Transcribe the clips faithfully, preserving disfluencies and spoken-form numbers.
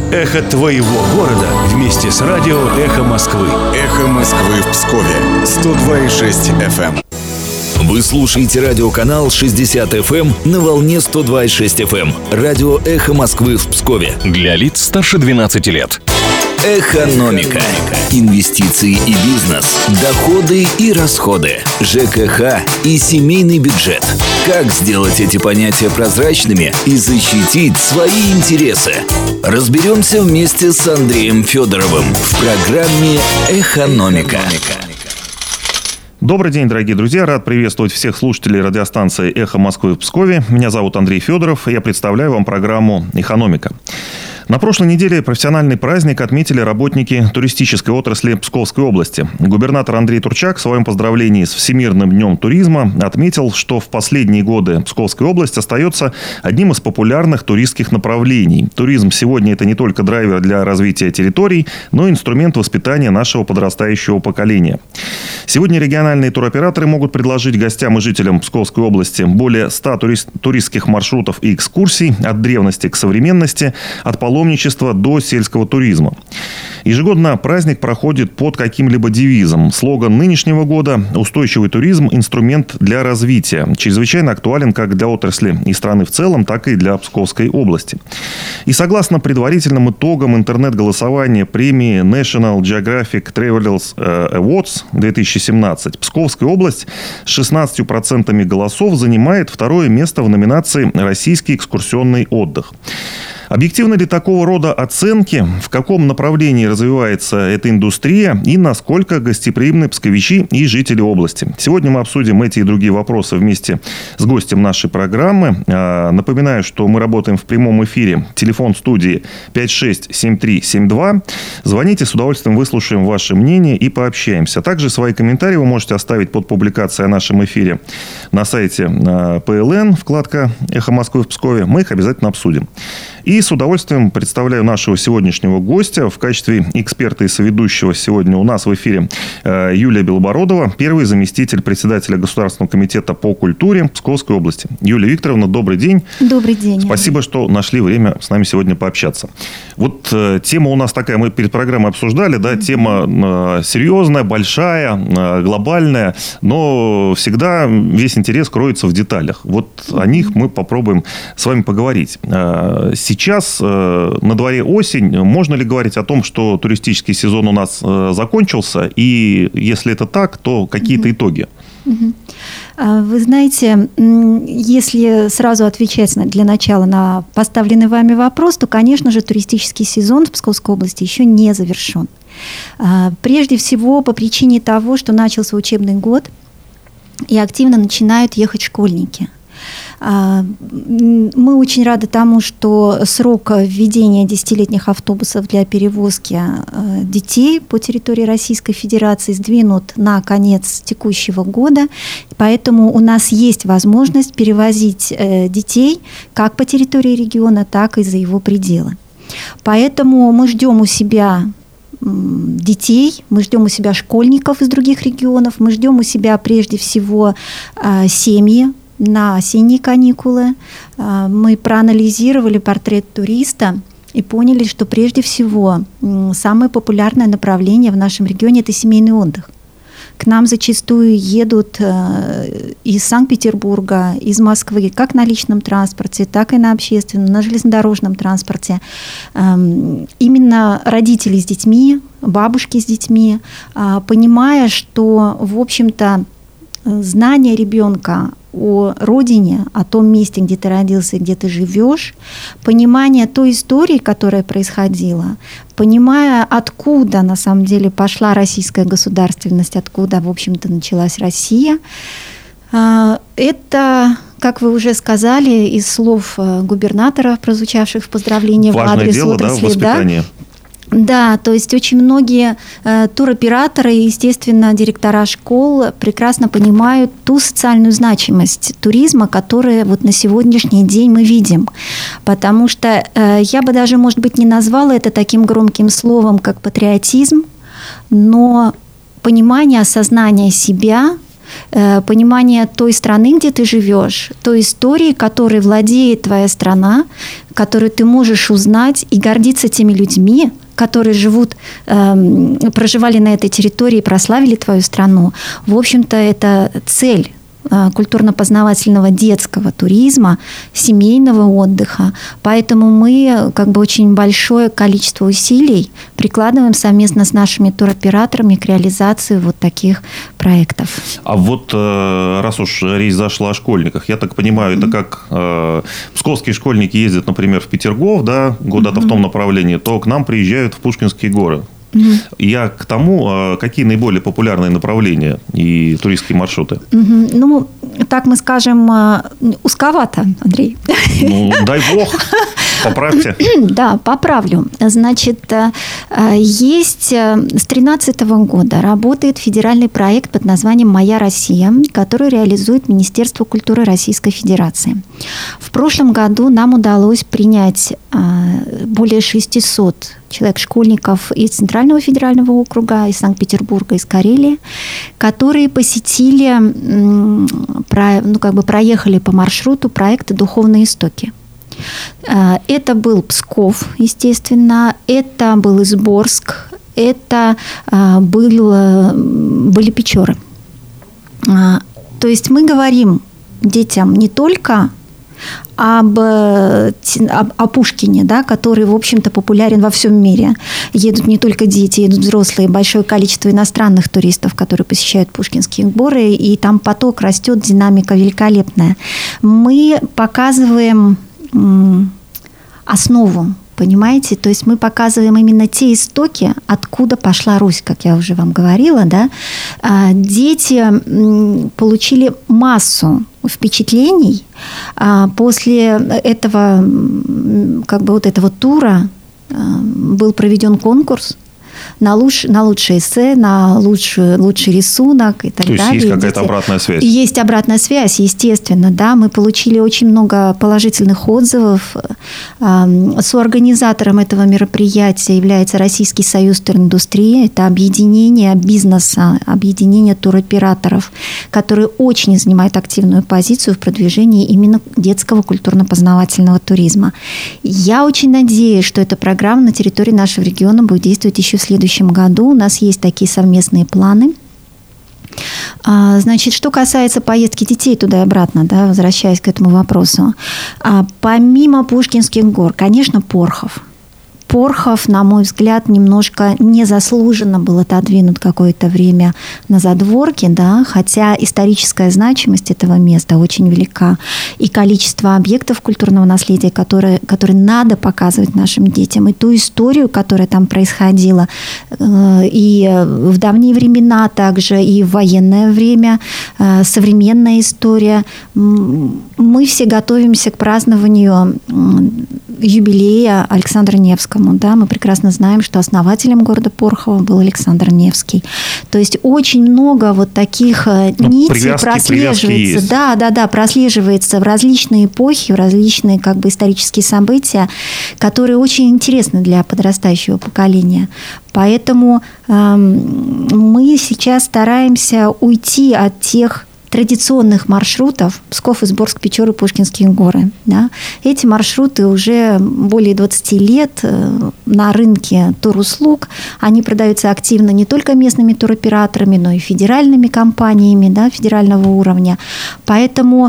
Эхо твоего города вместе с радио «Эхо Москвы». «Эхо Москвы» в Пскове. сто два и шесть эф эм. Вы слушаете радиоканал шестьдесят эф эм на волне сто два и шесть эф эм. Радио «Эхо Москвы» в Пскове. Для лиц старше двенадцати лет. Экономика. Инвестиции и бизнес. Доходы и расходы. ЖКХ и семейный бюджет. Как сделать эти понятия прозрачными и защитить свои интересы? Разберемся вместе с Андреем Федоровым в программе «Экономика». Добрый день, дорогие друзья. Рад приветствовать всех слушателей радиостанции «Эхо Москвы» в Пскове. Меня зовут Андрей Федоров, и я представляю вам программу «Экономика». На прошлой неделе профессиональный праздник отметили работники туристической отрасли Псковской области. Губернатор Андрей Турчак в своем поздравлении с Всемирным днем туризма отметил, что в последние годы Псковская область остается одним из популярных туристских направлений. Туризм сегодня – это не только драйвер для развития территорий, но и инструмент воспитания нашего подрастающего поколения. Сегодня региональные туроператоры могут предложить гостям и жителям Псковской области более ста турист- туристских маршрутов и экскурсий от древности к современности, от паломничества до сельского туризма. Ежегодно праздник проходит под каким-либо девизом. Слоган нынешнего года «Устойчивый туризм – инструмент для развития» чрезвычайно актуален как для отрасли и страны в целом, так и для Псковской области. И согласно предварительным итогам интернет-голосования премии National Geographic Travelers Awards две тысячи семнадцать, Псковская область с шестнадцатью процентами голосов занимает второе место в номинации «Российский экскурсионный отдых». Объективны ли такого рода оценки, в каком направлении развивается эта индустрия и насколько гостеприимны псковичи и жители области? Сегодня мы обсудим эти и другие вопросы вместе с гостем нашей программы. Напоминаю, что мы работаем в прямом эфире. Телефон студии пять шесть семь три семь два. Звоните, с удовольствием выслушаем ваше мнение и пообщаемся. Также свои комментарии вы можете оставить под публикацией о нашем эфире на сайте пэ эл эн, вкладка «Эхо Москвы» в Пскове. Мы их обязательно обсудим. И с удовольствием представляю нашего сегодняшнего гостя. В качестве эксперта и соведущего сегодня у нас в эфире Юлия Белобородова, первый заместитель председателя Государственного комитета по культуре Псковской области. Юлия Викторовна, добрый день. Добрый день. Спасибо, что нашли время с нами сегодня пообщаться. Вот э, тема у нас такая, мы перед программой обсуждали, да, тема э, серьезная, большая, э, глобальная, но всегда весь интерес кроется в деталях. Вот о них мы попробуем с вами поговорить. Э, Сейчас э, на дворе осень. Можно ли говорить о том, что туристический сезон у нас э, закончился? И если это так, то какие-то итоги? Вы знаете, если сразу отвечать для начала на поставленный вами вопрос, то, конечно же, туристический сезон в Псковской области еще не завершен. Прежде всего, по причине того, что начался учебный год, и активно начинают ехать школьники. Мы очень рады тому, что срок введения десятилетних автобусов для перевозки детей по территории Российской Федерации сдвинут на конец текущего года. Поэтому у нас есть возможность перевозить детей как по территории региона, так и за его пределы. Поэтому мы ждем у себя детей, мы ждем у себя школьников из других регионов, мы ждем у себя прежде всего семьи на осенние каникулы. Мы проанализировали портрет туриста и поняли, что прежде всего самое популярное направление в нашем регионе – это семейный отдых. К нам зачастую едут из Санкт-Петербурга, из Москвы, как на личном транспорте, так и на общественном, на железнодорожном транспорте. Именно родители с детьми, бабушки с детьми, понимая, что, в общем-то, знание ребенка о родине, о том месте, где ты родился и где ты живешь, понимание той истории, которая происходила, понимая, откуда на самом деле пошла российская государственность, откуда, в общем-то, началась Россия. Это, как вы уже сказали, из слов губернатора, прозвучавших в поздравлении в адрес дело, отрасли, да, воспитание. Да, Да, то есть очень многие э, туроператоры и, естественно, директора школ прекрасно понимают ту социальную значимость туризма, которую вот на сегодняшний день мы видим. Потому что э, я бы даже, может быть, не назвала это таким громким словом, как патриотизм, но понимание, осознание себя понимание той страны, где ты живешь, той истории, которой владеет твоя страна, которую ты можешь узнать и гордиться теми людьми, которые живут, э, проживали на этой территории, прославили твою страну. В общем-то, это цель культурно-познавательного детского туризма, семейного отдыха. Поэтому мы как бы очень большое количество усилий прикладываем совместно с нашими туроператорами к реализации вот таких проектов. А вот раз уж речь зашла о школьниках, я так понимаю, mm-hmm. это как э, псковские школьники ездят, например, в Петергоф, да, куда-то mm-hmm. в том направлении, то к нам приезжают в Пушкинские горы. Угу. Я к тому, какие наиболее популярные направления и туристские маршруты? Угу. Ну, так мы скажем, узковато, Андрей. Ну, дай бог, поправьте. Да, поправлю. Значит, есть с тринадцатого года работает федеральный проект под названием «Моя Россия», который реализует Министерство культуры Российской Федерации. В прошлом году нам удалось принять более шестисот человек, школьников из Центрального федерального округа, из Санкт-Петербурга, из Карелии, которые посетили, ну, как бы проехали по маршруту проекта «Духовные истоки». Это был Псков, естественно, это был Изборск, это был, были Печоры. То есть мы говорим детям не только об, об, о Пушкине, да, который, в общем-то, популярен во всем мире. Едут не только дети, едут взрослые, большое количество иностранных туристов, которые посещают Пушкинские горы, и там поток растет, динамика великолепная. Мы показываем м, основу, понимаете? То есть мы показываем именно те истоки, откуда пошла Русь, как я уже вам говорила, да. Дети получили массу впечатлений. После этого, как бы вот этого тура был проведен конкурс на, луч, на лучшее эссе, на лучший, лучший рисунок и так То далее. То есть есть какая-то обратная связь? Есть обратная связь, естественно, да. Мы получили очень много положительных отзывов. Соорганизатором этого мероприятия является Российский союз туриндустрии. Это объединение бизнеса, объединение туроператоров, которые очень занимают активную позицию в продвижении именно детского культурно-познавательного туризма. Я очень надеюсь, что эта программа на территории нашего региона будет действовать еще в следующем году. У нас есть такие совместные планы. Значит, что касается поездки детей туда и обратно, да, возвращаясь к этому вопросу. Помимо Пушкинских гор, конечно, Порхов. Порхов, на мой взгляд, немножко незаслуженно был отодвинут какое-то время на задворки, да, хотя историческая значимость этого места очень велика. И количество объектов культурного наследия, которые, которые надо показывать нашим детям, и ту историю, которая там происходила, и в давние времена также, и в военное время, современная история. Мы все готовимся к празднованию юбилея Александра Невскому. Да? Мы прекрасно знаем, что основателем города Порхова был Александр Невский. То есть очень много вот таких ну, нитей привязки, прослеживается. Привязки да, да, да, прослеживается в различные эпохи, в различные как бы исторические события, которые очень интересны для подрастающего поколения. Поэтому э, мы сейчас стараемся уйти от тех традиционных маршрутов Псков, Изборск, Печоры, Пушкинские горы. Да. Эти маршруты уже более двадцати лет на рынке туруслуг. Они продаются активно не только местными туроператорами, но и федеральными компаниями, да, федерального уровня. Поэтому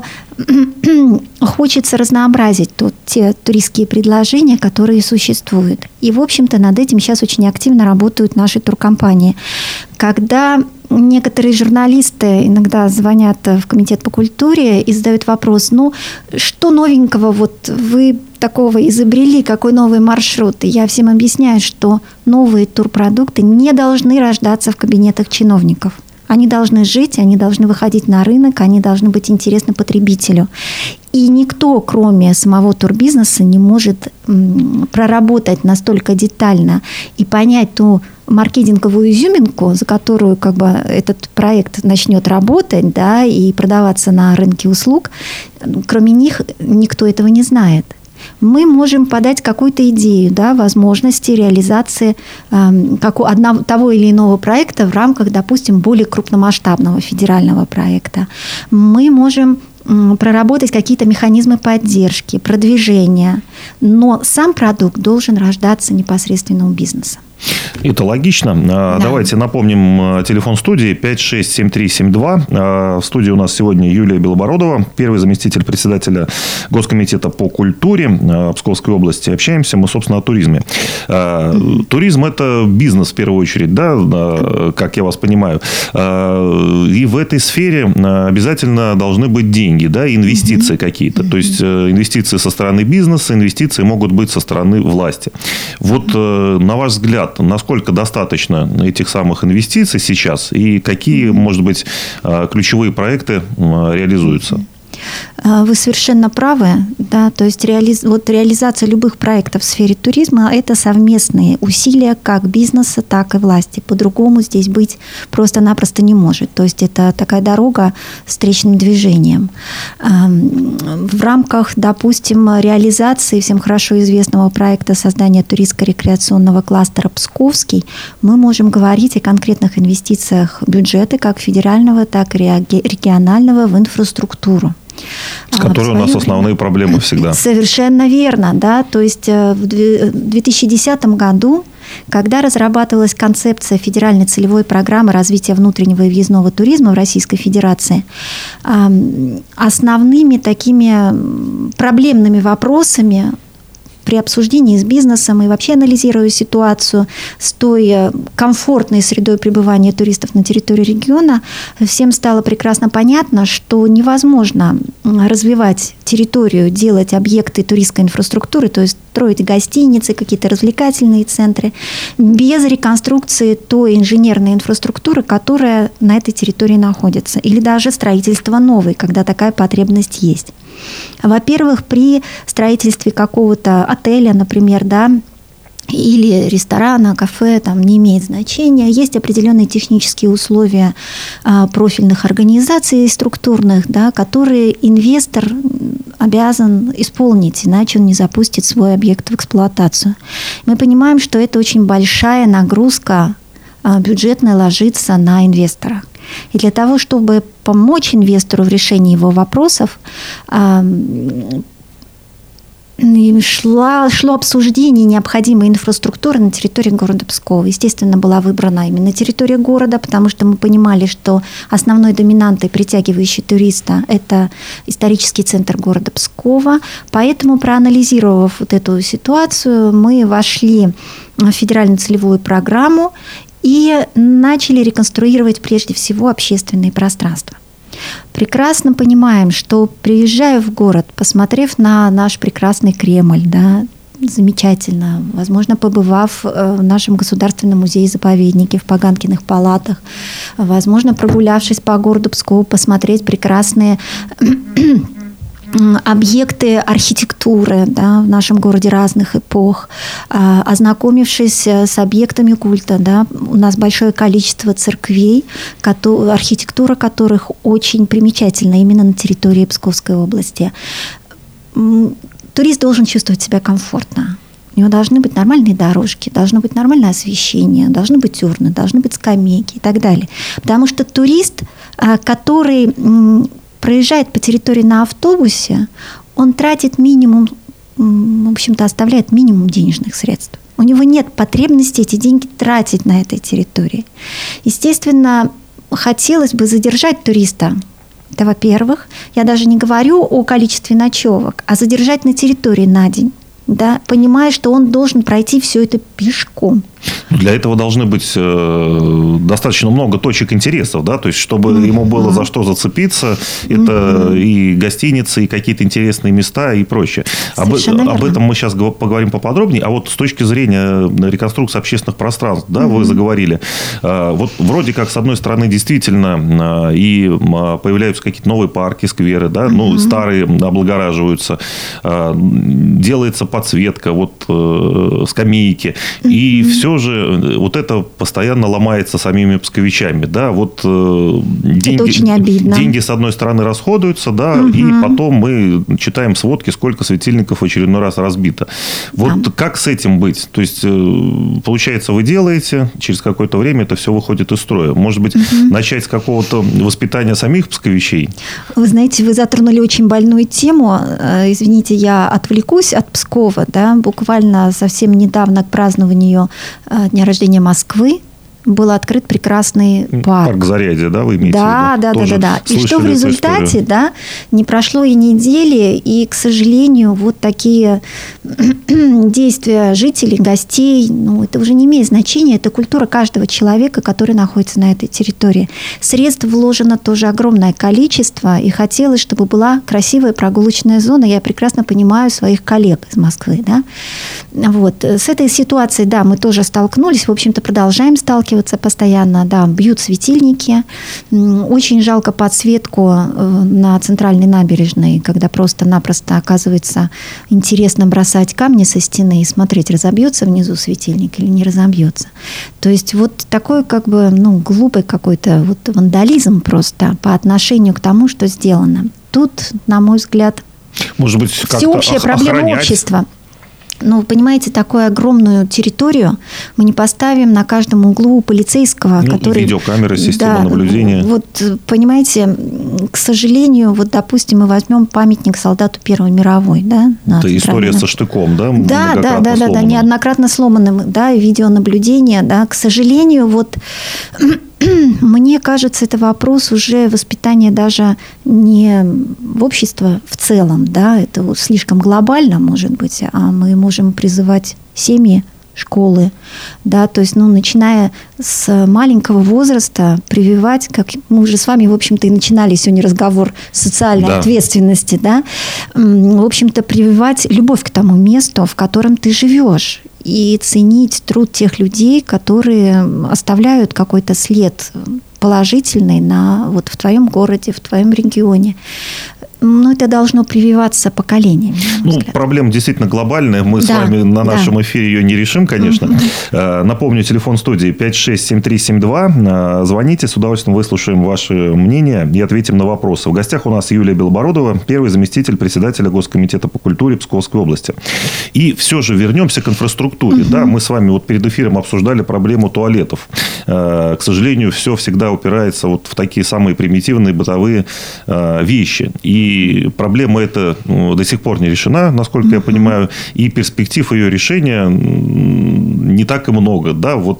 хочется разнообразить тут те туристские предложения, которые существуют. И, в общем-то, над этим сейчас очень активно работают наши туркомпании. Когда некоторые журналисты иногда звонят в комитет по культуре и задают вопрос, ну, что новенького вот вы такого изобрели, какой новый маршрут? И я всем объясняю, что новые турпродукты не должны рождаться в кабинетах чиновников. Они должны жить, они должны выходить на рынок, они должны быть интересны потребителю. И никто, кроме самого турбизнеса, не может проработать настолько детально и понять ту маркетинговую изюминку, за которую как бы этот проект начнет работать, да, и продаваться на рынке услуг. Кроме них никто этого не знает. Мы можем подать какую-то идею, да, возможности реализации э, как у одного, того или иного проекта в рамках, допустим, более крупномасштабного федерального проекта. Мы можем э, проработать какие-то механизмы поддержки, продвижения, но сам продукт должен рождаться непосредственно у бизнеса. Это логично. Да. Давайте напомним телефон студии пять шесть семь три семь два. В студии у нас сегодня Юлия Белобородова, первый заместитель председателя Госкомитета по культуре Псковской области. Общаемся мы, собственно, о туризме. Туризм – это бизнес в первую очередь, да, как я вас понимаю. И в этой сфере обязательно должны быть деньги, да, инвестиции mm-hmm. какие-то. То есть инвестиции со стороны бизнеса, инвестиции могут быть со стороны власти. Вот на ваш взгляд, насколько достаточно этих самых инвестиций сейчас и какие, может быть, ключевые проекты реализуются? Вы совершенно правы. Да, то есть реализ... вот реализация любых проектов в сфере туризма – это совместные усилия как бизнеса, так и власти. По-другому здесь быть просто-напросто не может. То есть это такая дорога с встречным движением. В рамках, допустим, реализации всем хорошо известного проекта создания туристско-рекреационного кластера «Псковский» мы можем говорить о конкретных инвестициях бюджета как федерального, так и регионального в инфраструктуру. С которой у нас основные проблемы всегда. Совершенно верно, да. То есть в две тысячи десятом году, когда разрабатывалась концепция федеральной целевой программы развития внутреннего и въездного туризма в Российской Федерации, основными такими проблемными вопросами при обсуждении с бизнесом и вообще анализируя ситуацию с той комфортной средой пребывания туристов на территории региона, всем стало прекрасно понятно, что невозможно развивать территорию, делать объекты туристской инфраструктуры, то есть строить гостиницы, какие-то развлекательные центры, без реконструкции той инженерной инфраструктуры, которая на этой территории находится, или даже строительства новой, когда такая потребность есть. Во-первых, при строительстве какого-то отеля, например, да, или ресторана, кафе, там не имеет значения. Есть определенные технические условия а, профильных организаций структурных, да, которые инвестор обязан исполнить, иначе он не запустит свой объект в эксплуатацию. Мы понимаем, что это очень большая нагрузка а, бюджетная ложится на инвестора. И для того, чтобы помочь инвестору в решении его вопросов, шло, шло обсуждение необходимой инфраструктуры на территории города Пскова. Естественно, была выбрана именно территория города, потому что мы понимали, что основной доминантой, притягивающей туриста, это исторический центр города Пскова. Поэтому, проанализировав вот эту ситуацию, мы вошли в федеральную целевую программу и начали реконструировать прежде всего общественные пространства. Прекрасно понимаем, что приезжая в город, посмотрев на наш прекрасный Кремль, да, замечательно, возможно, побывав в нашем государственном музее-заповеднике, в Поганкиных палатах, возможно, прогулявшись по городу Пскову, посмотреть прекрасные объекты архитектуры, да, в нашем городе разных эпох, ознакомившись с объектами культа. Да, у нас большое количество церквей, архитектура которых очень примечательна именно на территории Псковской области. Турист должен чувствовать себя комфортно. У него должны быть нормальные дорожки, должно быть нормальное освещение, должны быть урны, должны быть скамейки и так далее. Потому что турист, который проезжает по территории на автобусе, он тратит минимум, в общем-то, оставляет минимум денежных средств. У него нет потребности эти деньги тратить на этой территории. Естественно, хотелось бы задержать туриста. Это, во-первых, я даже не говорю о количестве ночевок, а задержать на территории на день, да, понимая, что он должен пройти все это пешком. Для этого должны быть э, достаточно много точек интересов, да, то есть, чтобы mm-hmm. ему было за что зацепиться, это mm-hmm. и гостиницы, и какие-то интересные места, и прочее. Об, об этом мы сейчас поговорим поподробнее. А вот с точки зрения реконструкции общественных пространств, да, mm-hmm. вы заговорили. Э, вот вроде как, с одной стороны, действительно, э, и э, появляются какие-то новые парки, скверы, да, mm-hmm. ну, старые облагораживаются, э, делается подсветка, вот, э, скамейки, mm-hmm. и все же же вот это постоянно ломается самими псковичами. Да? Вот, э, деньги, это очень обидно. Деньги, с одной стороны, расходуются, да, угу. и потом мы читаем сводки, сколько светильников в очередной раз разбито. Вот да. как с этим быть? То есть, э, получается, вы делаете, через какое-то время это все выходит из строя. Может быть, угу. начать с какого-то воспитания самих псковичей? Вы знаете, вы затронули очень больную тему. Извините, я отвлекусь от Пскова. Да? Буквально совсем недавно к празднованию дня рождения Москвы был открыт прекрасный парк. Парк Зарядье, да, вы имеете да, в виду? Да, да, да, да. И что в результате, да, не прошло и недели, и, к сожалению, вот такие действия жителей, гостей, ну, это уже не имеет значения, это культура каждого человека, который находится на этой территории. Средств вложено тоже огромное количество, и хотелось, чтобы была красивая прогулочная зона. Я прекрасно понимаю своих коллег из Москвы, да. Вот. С этой ситуацией, да, мы тоже столкнулись, в общем-то, продолжаем сталкиваться постоянно, да, бьют светильники. Очень жалко подсветку на центральной набережной, когда просто-напросто оказывается интересно бросать камни со стены и смотреть, разобьется внизу светильник или не разобьется. То есть вот такой как бы, ну, глупый какой-то вот вандализм просто по отношению к тому, что сделано. Тут, на мой взгляд, может быть, всеобщая проблема охранять. Общества. Ну, понимаете, такую огромную территорию мы не поставим на каждом углу полицейского, ну, который... Видеокамеры, система да, наблюдения. Вот, понимаете, к сожалению, вот, допустим, мы возьмем памятник солдату Первой мировой, да? Это история со штыком, да? Да, да, да, да, да, неоднократно сломанным, да, видеонаблюдение, да. К сожалению, вот... Мне кажется, это вопрос уже воспитания даже не в обществе в целом, да, это вот слишком глобально, может быть, а мы можем призывать семьи, школы, да, то есть, ну, начиная с маленького возраста прививать, как мы уже с вами, в общем-то, и начинали сегодня разговор социальной да. ответственности, да, в общем-то, прививать любовь к тому месту, в котором ты живешь, и ценить труд тех людей, которые оставляют какой-то след положительный на, вот, в твоем городе, в твоем регионе. Но это должно прививаться поколениями. Ну, проблема действительно глобальная. Мы да, с вами на нашем да. эфире ее не решим, конечно. Uh-huh. Напомню, телефон студии пять шесть семь три семь два. Звоните, с удовольствием выслушаем ваше мнение и ответим на вопросы. В гостях у нас Юлия Белобородова, первый заместитель председателя Госкомитета по культуре Псковской области. И все же вернемся к инфраструктуре. Uh-huh. Да, мы с вами вот перед эфиром обсуждали проблему туалетов. К сожалению, все всегда упирается вот в такие самые примитивные бытовые вещи. И И проблема эта ну, до сих пор не решена, насколько uh-huh. я понимаю. И перспектив ее решения не так и много. Да, вот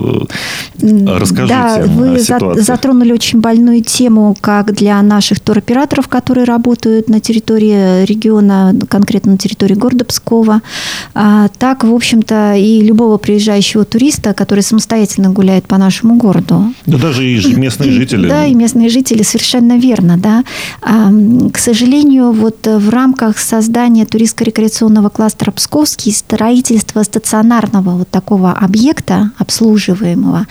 расскажите да, вы о ситуации. Затронули очень больную тему как для наших туроператоров, которые работают на территории региона, конкретно на территории города Пскова, так, в общем-то, и любого приезжающего туриста, который самостоятельно гуляет по нашему городу. Да даже и местные жители. Да, и местные жители, совершенно верно, да. К сожалению, вот в рамках создания туристско-рекреационного кластера Псковский строительство стационарного вот такого объекта обслуживаемого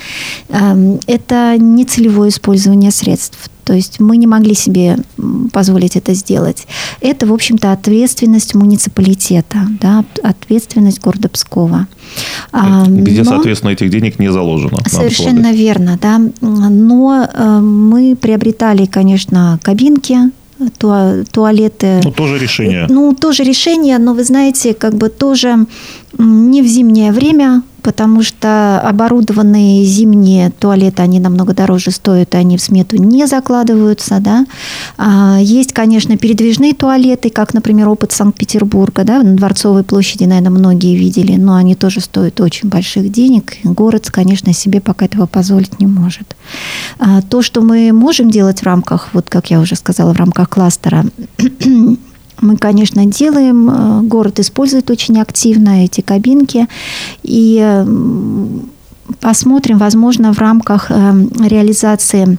– это не целевое использование средств. То есть мы не могли себе позволить это сделать. Это, в общем-то, ответственность муниципалитета, да, ответственность города Пскова. Где, Но, соответственно, этих денег не заложено. Совершенно верно, да. Но мы приобретали, конечно, кабинки, туалеты. Ну, тоже решение. Ну, тоже решение, но вы знаете, как бы тоже не в зимнее время, потому что оборудованные зимние туалеты, они намного дороже стоят, они в смету не закладываются, да. Есть, конечно, передвижные туалеты, как, например, опыт Санкт-Петербурга, да, на Дворцовой площади, наверное, многие видели, но они тоже стоят очень больших денег, и город, конечно, себе пока этого позволить не может. То, что мы можем делать в рамках, вот как я уже сказала, в рамках кластера, мы, конечно, делаем. Город использует очень активно эти кабинки. И посмотрим, возможно, в рамках реализации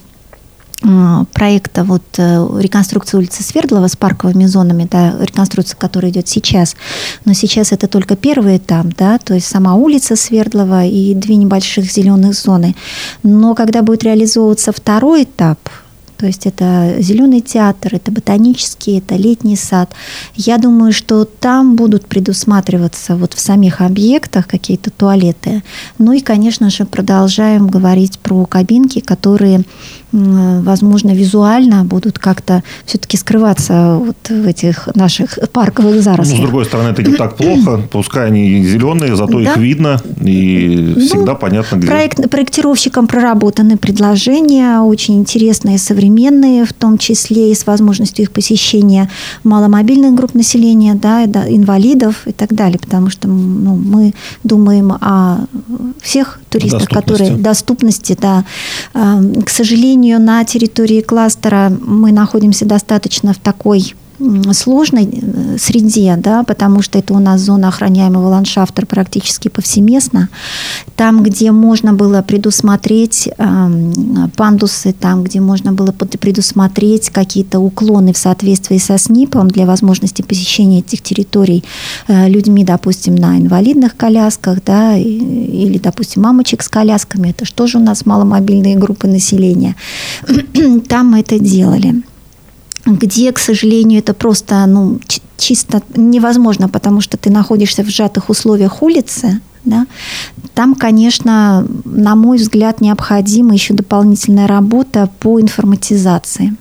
проекта вот, реконструкции улицы Свердлова с парковыми зонами, да, реконструкция, которая идет сейчас. Но сейчас это только первый этап, да, то есть сама улица Свердлова и две небольших зеленых зоны. Но когда будет реализовываться второй этап, То есть это зеленый театр, это ботанический, это летний сад. Я думаю, что там будут предусматриваться вот в самих объектах какие-то туалеты. Ну и, конечно же, продолжаем говорить про кабинки, которые, возможно, визуально будут как-то все-таки скрываться вот в этих наших парковых зарослях. Ну, с другой стороны, это не так плохо. Пускай они зеленые, зато да? их видно и всегда ну, понятно, где. Проект, проектировщикам проработаны предложения, очень интересные, современные, в том числе и с возможностью их посещения маломобильных групп населения, да, инвалидов и так далее, потому что ну, мы думаем о всех туристах, доступности. которые доступности, да. К сожалению, на территории кластера мы находимся достаточно в такой сложной среде, да, потому что это у нас зона охраняемого ландшафта практически повсеместно. Там, где можно было предусмотреть э, пандусы, там, где можно было предусмотреть какие-то уклоны в соответствии со СНИПом для возможности посещения этих территорий э, людьми, допустим, на инвалидных колясках, да, и, или, допустим, мамочек с колясками, это же тоже у нас маломобильные группы населения. Там мы это делали. Где, к сожалению, это просто ну, чисто невозможно, потому что ты находишься в сжатых условиях улицы, да, там, конечно, на мой взгляд, необходима еще дополнительная работа по информатизации.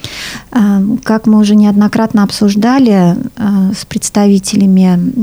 Как мы уже неоднократно обсуждали с представителями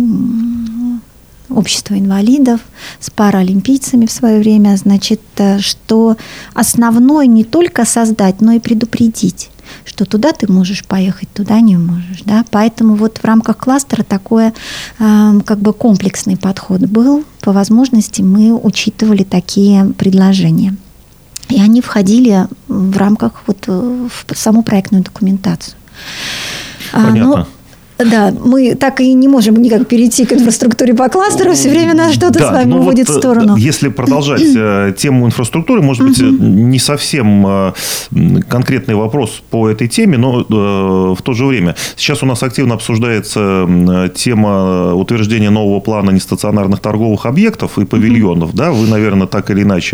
общества инвалидов, с паралимпийцами в свое время, значит, что основное не только создать, но и предупредить, что туда ты можешь поехать, туда не можешь. Да? Поэтому вот в рамках кластера такой э, как бы комплексный подход был. По возможности мы учитывали такие предложения. И они входили в рамках вот, в саму проектную документацию. Понятно. Но, да, мы так и не можем никак перейти к инфраструктуре по кластеру, все время нас что-то да, с вами уводит вот, в сторону. Если продолжать тему инфраструктуры, может быть, не совсем конкретный вопрос по этой теме, но в то же время. Сейчас у нас активно обсуждается тема утверждения нового плана нестационарных торговых объектов и павильонов. Да? Вы, наверное, так или иначе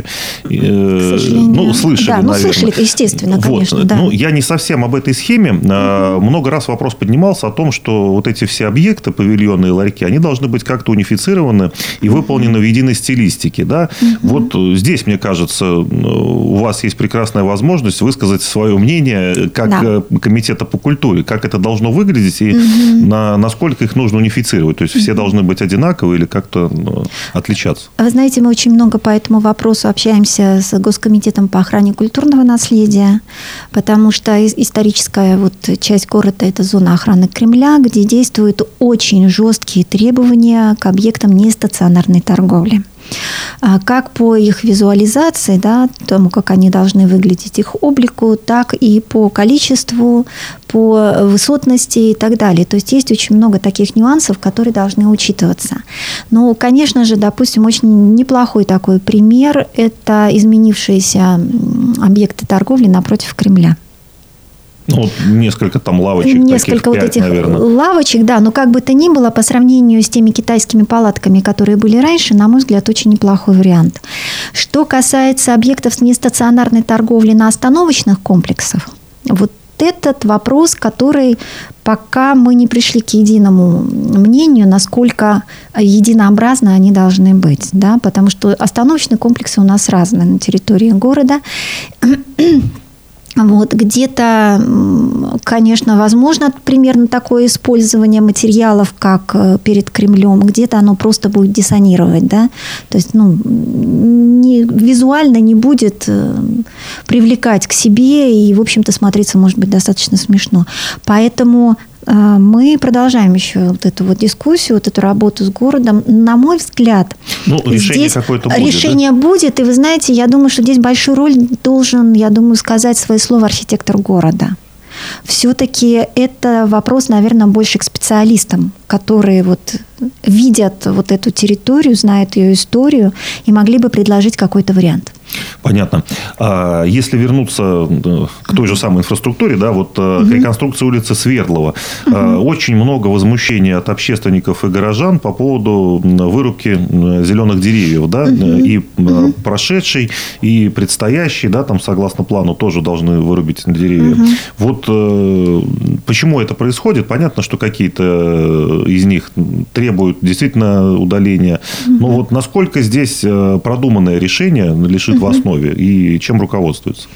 ну, слышали, да, ну, наверное. слышали, естественно, конечно. Вот. Да. Ну, я не совсем об этой схеме. Много раз вопрос поднимался о том, что вот эти все объекты, павильоны и ларьки, они должны быть как-то унифицированы и выполнены в единой стилистике. Да? Uh-huh. Вот здесь, мне кажется, у вас есть прекрасная возможность высказать свое мнение как да. комитета по культуре, как это должно выглядеть и uh-huh. на, насколько их нужно унифицировать. То есть, все uh-huh. должны быть одинаковы или как-то ну, отличаться. Вы знаете, мы очень много по этому вопросу общаемся с Госкомитетом по охране культурного наследия, потому что историческая вот часть города – это зона охраны Кремля, где действуют очень жесткие требования к объектам нестационарной торговли. Как по их визуализации, да, тому, как они должны выглядеть, их облику, так и по количеству, по высотности и так далее. То есть, есть очень много таких нюансов, которые должны учитываться. Но, конечно же, допустим, очень неплохой такой пример – это изменившиеся объекты торговли напротив Кремля. Ну, несколько там лавочек, Несколько таких, вот пять, этих наверное. лавочек, да, но как бы то ни было, по сравнению с теми китайскими палатками, которые были раньше, на мой взгляд, очень неплохой вариант. Что касается объектов нестационарной торговли на остановочных комплексах, вот этот вопрос, который пока мы не пришли к единому мнению, насколько единообразно они должны быть, да, потому что остановочные комплексы у нас разные на территории города. Вот, где-то, конечно, возможно примерно такое использование материалов, как перед Кремлем, где-то оно просто будет диссонировать, да, то есть, ну, не, визуально не будет привлекать к себе и, в общем-то, смотреться, может быть, достаточно смешно. Поэтому мы продолжаем еще вот эту вот дискуссию, вот эту работу с городом. На мой взгляд, ну, решение здесь какое-то будет, решение да? будет. И вы знаете, я думаю, что здесь большую роль должен, я думаю, сказать свое слово архитектор города. Все-таки это вопрос, наверное, больше к специалистам, которые вот видят вот эту территорию, знают ее историю и могли бы предложить какой-то вариант. Понятно. А если вернуться к той же самой инфраструктуре, да, вот угу. к реконструкции улицы Свердлова, угу. очень много возмущений от общественников и горожан по поводу вырубки зеленых деревьев, да, угу. и угу. прошедший, и предстоящий, да, там согласно плану тоже должны вырубить деревья. Угу. Вот почему это происходит? Понятно, что какие-то из них требуют действительно удаления, угу. но вот насколько здесь продуманное решение лежит в основе и чем руководствуется?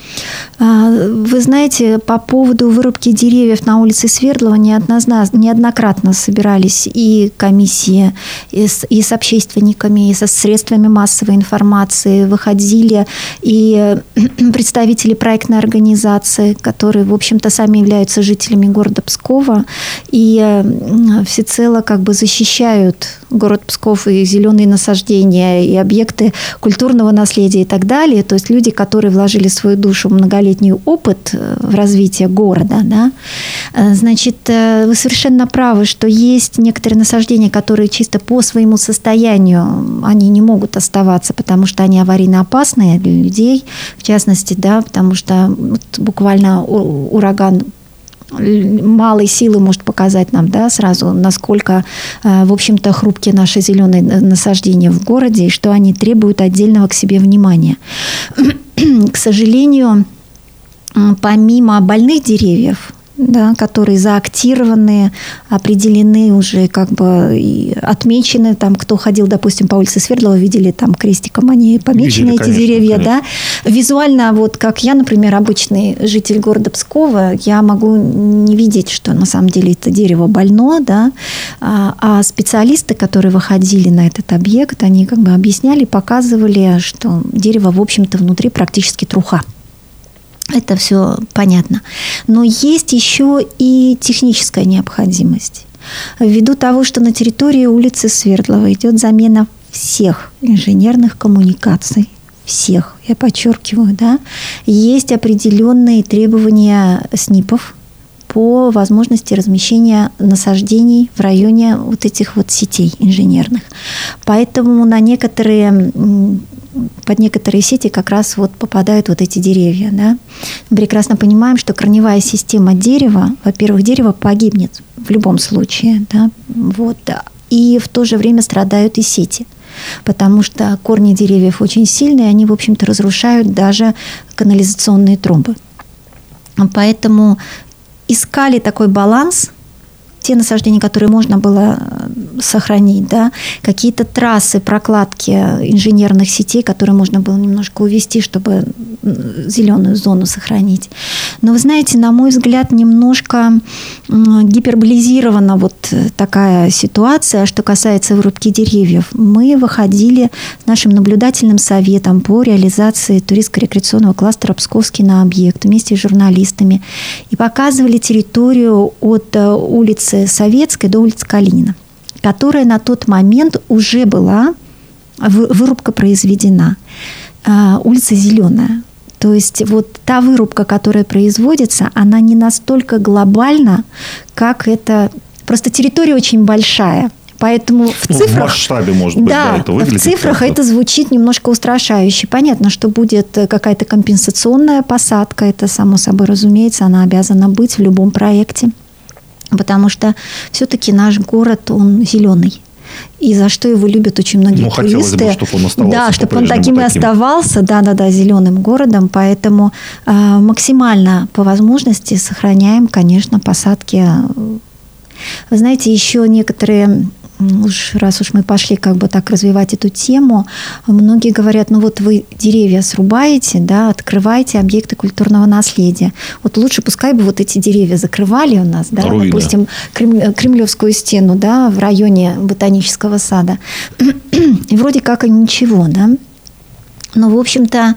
Вы знаете, по поводу вырубки деревьев на улице Свердлова неоднократно собирались и комиссии, и с, и с общественниками, и со средствами массовой информации. Выходили и представители проектной организации, которые, в общем-то, сами являются жителями города Пскова и всецело как бы защищают город Псков и зеленые насаждения, и объекты культурного наследия и так далее. То есть люди, которые вложили свою душу, многолетний опыт в развитие города. Да? Значит, вы совершенно правы, что есть некоторые насаждения, которые чисто по своему состоянию, они не могут оставаться, потому что они аварийно опасные для людей, в частности, да, потому что вот буквально ураган малой силы может показать нам, да, сразу, насколько, в общем-то, хрупкие наши зеленые насаждения в городе и что они требуют отдельного к себе внимания. К сожалению, помимо больных деревьев, да, которые заактированы, определены уже, как бы и отмечены. Там, кто ходил, допустим, по улице Свердлова, видели там крестиком, они помечены, видели, эти конечно, деревья. Конечно. Да. Визуально, вот как я, например, обычный житель города Пскова, я могу не видеть, что на самом деле это дерево больно, да, а, а специалисты, которые выходили на этот объект, они как бы объясняли, показывали, что дерево, в общем-то, внутри практически труха. Это все понятно. Но есть еще и техническая необходимость. Ввиду того, что на территории улицы Свердлова идет замена всех инженерных коммуникаций, всех, я подчеркиваю, да, есть определенные требования СНИПов по возможности размещения насаждений в районе вот этих вот сетей инженерных. Поэтому на некоторые... под некоторые сети как раз вот попадают вот эти деревья. Да? Мы прекрасно понимаем, что корневая система дерева, во-первых, дерево погибнет в любом случае. Да? Вот. И в то же время страдают и сети. Потому что корни деревьев очень сильные, они, в общем-то, разрушают даже канализационные трубы. Поэтому искали такой баланс, те насаждения, которые можно было сохранить, да, какие-то трассы, прокладки инженерных сетей, которые можно было немножко увести, чтобы зеленую зону сохранить. Но вы знаете, на мой взгляд, немножко гиперболизирована вот такая ситуация, что касается вырубки деревьев. Мы выходили с нашим наблюдательным советом по реализации туристско-рекреационного кластера «Псковский на объект» вместе с журналистами и показывали территорию от улицы Советской до улицы Калинина, которая на тот момент уже была, вырубка произведена. Улица зеленая. То есть вот та вырубка, которая производится, она не настолько глобальна, как это... Просто территория очень большая. Поэтому в цифрах... В масштабе, может быть, да, да, это выглядит. В цифрах это звучит немножко устрашающе. Понятно, что будет какая-то компенсационная посадка. Это, само собой разумеется, она обязана быть в любом проекте. Потому что все-таки наш город, он зеленый. И за что его любят очень многие ну, туристы. Бы, чтобы он оставался да, чтобы он таким и оставался, да-да-да, зеленым городом. Поэтому э, максимально по возможности сохраняем, конечно, посадки. Вы знаете, еще некоторые... Уж, раз уж мы пошли как бы так развивать эту тему, многие говорят, ну вот вы деревья срубаете, да, открываете объекты культурного наследия. Вот лучше пускай бы вот эти деревья закрывали у нас, да, Руина. Допустим, Кремлевскую стену, да, в районе Ботанического сада. И вроде как и ничего, да. Но, в общем-то,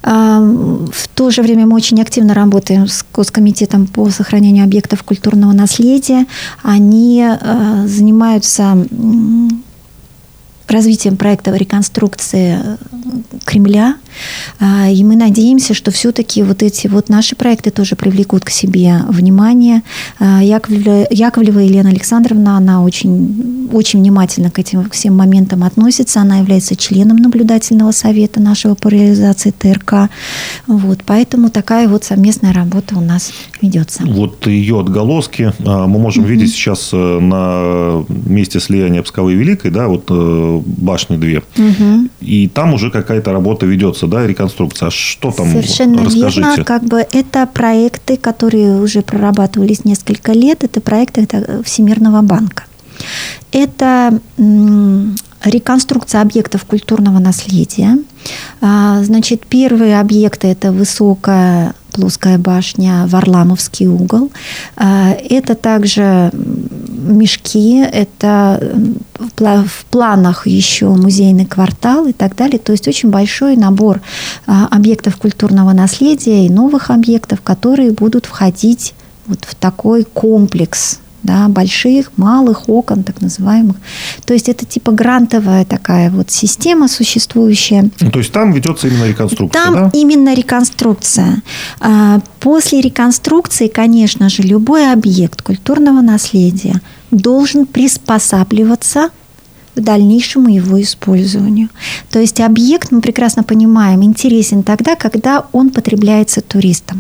в то же время мы очень активно работаем с Госкомитетом по сохранению объектов культурного наследия. Они занимаются развитием проекта реконструкции Кремля. И мы надеемся, что все-таки вот эти вот наши проекты тоже привлекут к себе внимание. Яковлева, Яковлева Елена Александровна, она очень, очень внимательно к этим всем моментам относится. Она является членом наблюдательного совета нашего по реализации ТРК. Вот, поэтому такая вот совместная работа у нас ведется. Вот ее отголоски мы можем угу. видеть сейчас на месте слияния Псковой и Великой, да, вот башни две. Угу. И там уже какая-то работа ведется, да, реконструкция. А что там? Совершенно Расскажите. Верно. Как бы это проекты, которые уже прорабатывались несколько лет. Это проекты Всемирного банка. Это реконструкция объектов культурного наследия. Значит, первые объекты – это высокая плоская башня, Варламовский угол. Это также мешки, это в планах еще музейный квартал и так далее. То есть очень большой набор объектов культурного наследия и новых объектов, которые будут входить вот в такой комплекс, да, больших, малых окон, так называемых. То есть это типа грантовая такая вот система существующая. То есть там ведется именно реконструкция, там да? именно реконструкция. После реконструкции, конечно же, любой объект культурного наследия должен приспосабливаться к дальнейшему его использованию. То есть объект, мы прекрасно понимаем, интересен тогда, когда он потребляется туристом.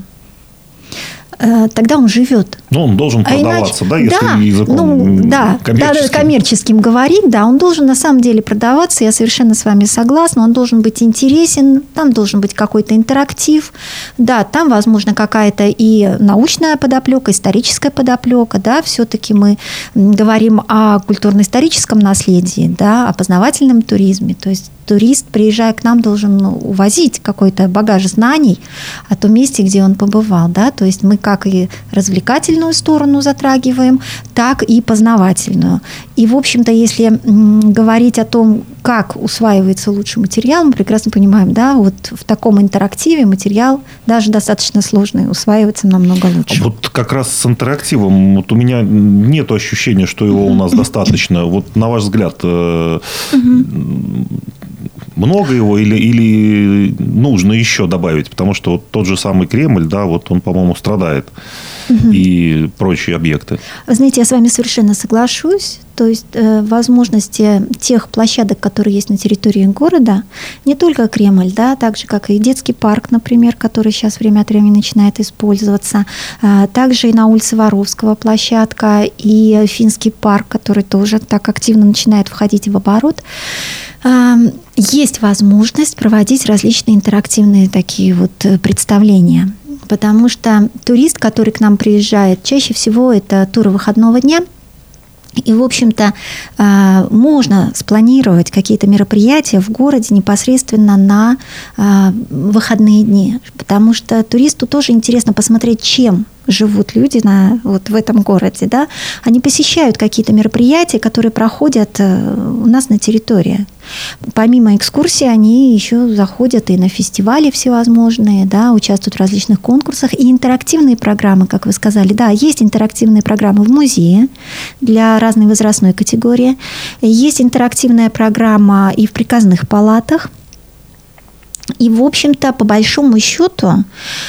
Тогда он живет. Но он должен продаваться, а иначе, да, если да, языком ну, да, коммерческим. Да, коммерческим говорить, да, он должен на самом деле продаваться, я совершенно с вами согласна, он должен быть интересен, там должен быть какой-то интерактив, да, там, возможно, какая-то и научная подоплека, историческая подоплека, да, все-таки мы говорим о культурно-историческом наследии, да, о познавательном туризме, то есть турист, приезжая к нам, должен увозить какой-то багаж знаний о том месте, где он побывал. Да? То есть мы как и развлекательную сторону затрагиваем, так и познавательную. И, в общем-то, если говорить о том, как усваивается лучший материал, мы прекрасно понимаем, да, вот в таком интерактиве материал даже достаточно сложный, усваивается намного лучше. Вот как раз с интерактивом вот у меня нет ощущения, что его у нас достаточно. Вот на ваш взгляд, много его или, или нужно еще добавить? Потому что вот тот же самый Кремль, да, вот он, по-моему, страдает. Угу. И прочие объекты. Вы знаете, я с вами совершенно соглашусь. То есть э, возможности тех площадок, которые есть на территории города, не только Кремль, да, так же, как и детский парк, например, который сейчас время от времени начинает использоваться, э, также и на улице Воровского площадка, и Финский парк, который тоже так активно начинает входить в оборот. Э, есть возможность проводить различные интерактивные такие вот представления. Потому что турист, который к нам приезжает, чаще всего это туры выходного дня. И, в общем-то, можно спланировать какие-то мероприятия в городе непосредственно на выходные дни. Потому что туристу тоже интересно посмотреть, чем живут люди на, вот в этом городе. Да? Они посещают какие-то мероприятия, которые проходят у нас на территории. Помимо экскурсий, они еще заходят и на фестивали всевозможные, да, участвуют в различных конкурсах. И интерактивные программы, как вы сказали, да, есть интерактивные программы в музее для разной возрастной категории. Есть интерактивная программа и в приказных палатах. И, в общем-то, по большому счету,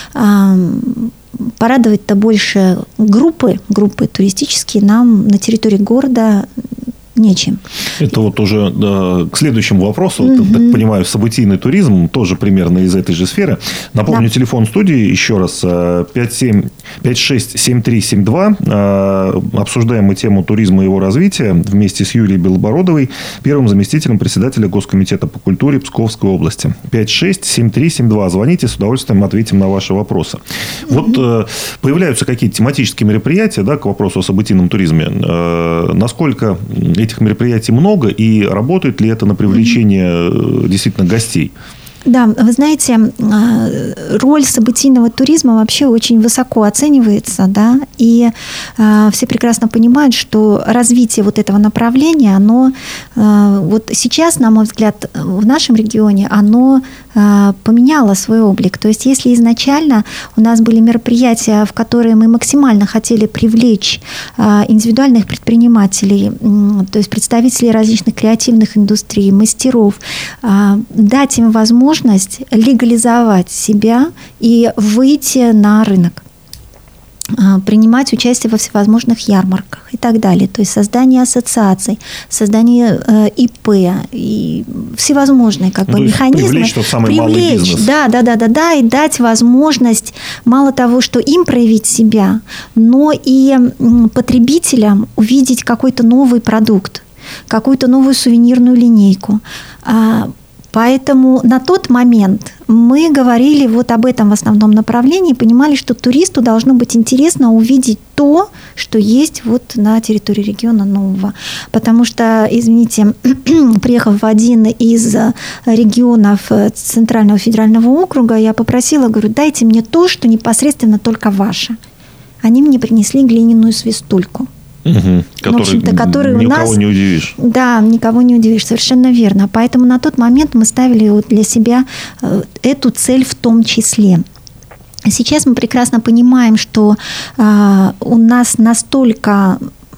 порадовать-то больше группы, группы туристические нам на территории города нечем. Это вот уже да, к следующему вопросу. Угу. Вот, так понимаю, событийный туризм тоже примерно из этой же сферы. Напомню, да. Телефон студии еще раз пять семь пять шесть семь три семь два. Обсуждаем мы тему туризма и его развития вместе с Юлией Белобородовой, первым заместителем председателя Госкомитета по культуре Псковской области. пять шесть семь три семь два. Звоните, с удовольствием ответим на ваши вопросы. Угу. Вот появляются какие-то тематические мероприятия, да, к вопросу о событийном туризме. Насколько этих мероприятий много, и работает ли это на привлечение mm-hmm. действительно гостей? Да, вы знаете, роль событийного туризма вообще очень высоко оценивается, да, и э, все прекрасно понимают, что развитие вот этого направления, оно э, вот сейчас, на мой взгляд, в нашем регионе, оно э, поменяло свой облик. То есть, если изначально у нас были мероприятия, в которые мы максимально хотели привлечь э, индивидуальных предпринимателей, э, то есть представителей различных креативных индустрий, мастеров, э, дать им возможность возможность легализовать себя и выйти на рынок, принимать участие во всевозможных ярмарках и так далее. То есть создание ассоциаций, создание э, ИП и всевозможные как ну, бы, механизмы. Привлечь тот самый привлечь, малый бизнес. Да, да, да, да, да, и дать возможность мало того, что им проявить себя, но и потребителям увидеть какой-то новый продукт, какую-то новую сувенирную линейку. Поэтому на тот момент мы говорили вот об этом в основном направлении, понимали, что туристу должно быть интересно увидеть то, что есть вот на территории региона нового. Потому что, извините, приехав в один из регионов Центрального федерального округа, я попросила, говорю, дайте мне то, что непосредственно только ваше. Они мне принесли глиняную свистульку. Угу, который, который никого у нас, не удивишь. Да, никого не удивишь, совершенно верно. Поэтому на тот момент мы ставили вот для себя эту цель в том числе. Сейчас мы прекрасно понимаем, что э, у нас настолько э,